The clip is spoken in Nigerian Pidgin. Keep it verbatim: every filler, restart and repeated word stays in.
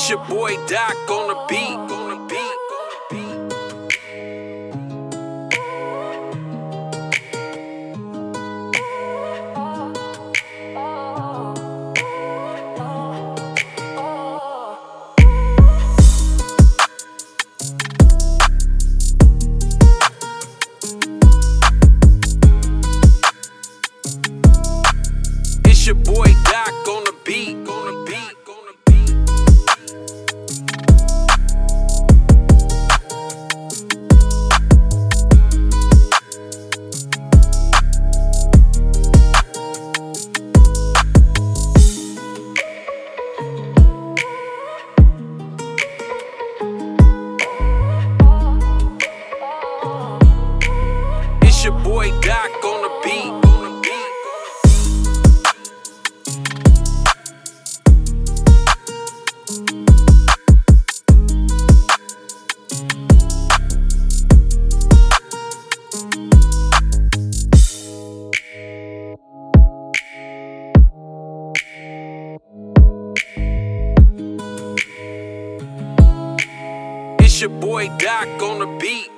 It's your boy Doc on the beat. On the beat. It's your boy Doc on the beat. On the beat. On the beat. It's your boy Doc on the beat. On the beat. It's your boy Doc on the beat.